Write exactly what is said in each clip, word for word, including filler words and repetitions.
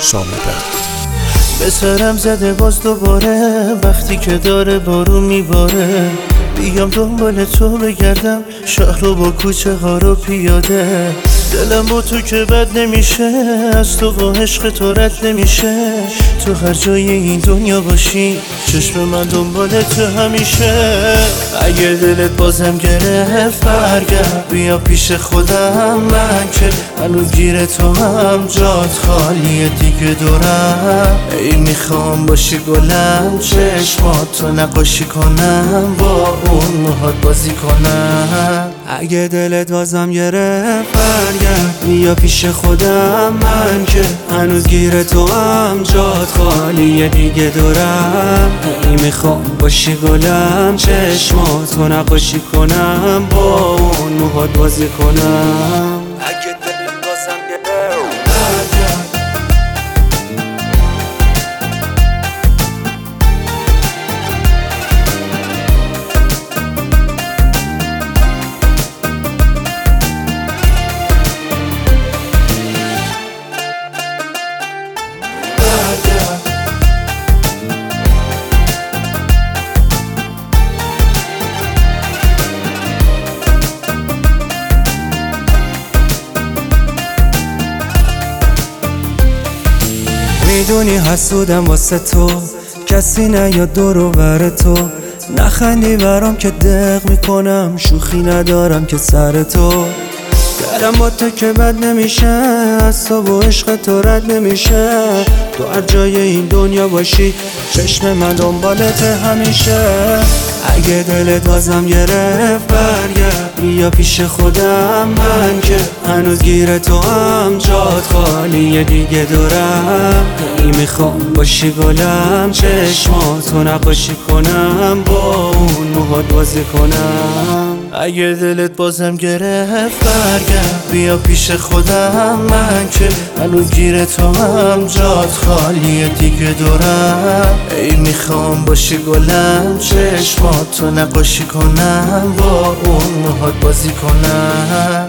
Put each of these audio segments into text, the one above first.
شامبر. به سرم زده باز دوباره وقتی که داره بارون میباره، بیام دنبال تو بگردم شهر رو با کوچه ها رو پیاده. دلم با تو که بد نمیشه، از تو و عشق تو رد نمیشه. تو هر جای این دنیا باشی چشم من دنبال تو همیشه. اگه دلت بازم گرفت برگرد بیا پیش خودم، من که هنوز گیر تو هم جات خالیه دیگه دورم. ای میخوام باشی گلم چشمات تو نقاشی کنم، با اون موهات بازی کنم. اگه دلت بازم گرفت برگرد بیا پیش خودم، من که هنوز گیر تو هم جات خالیه دیگه دورم. ای میخوام باشی گلم چشماتو نقاشی کنم، با اون موهات بازی کنم. اگه دلت بازم گرفت برگرد. میدونی حسودم واسه تو، کسی نیاد دور و بر تو. نخندی برام که دق میکنم، شوخی ندارم که سر تو. دلم با تو که بد نمیشه، از تو و عشق تو رد نمیشه. تو هر جای این دنیا باشی چشم من دنبالت همیشه. اگه دلت بازم گرفت برگرد بیا پیش خودم، من که هنوز گیر تو هم جات خالیه دیگه دورم. ای میخوام باشی گلم چشماتو نقاشی کنم، با اون موهات بازی کنم. اگه دلت بازم گرفت برگرد بیا پیش خودم، من که هنوز گیر تو هم جات خالیه دیگه دورم. ای میخوام باشی گلم چشماتو نقاشی کنم، با اون موهات بازی کنم.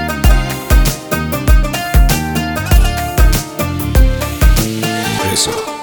رضا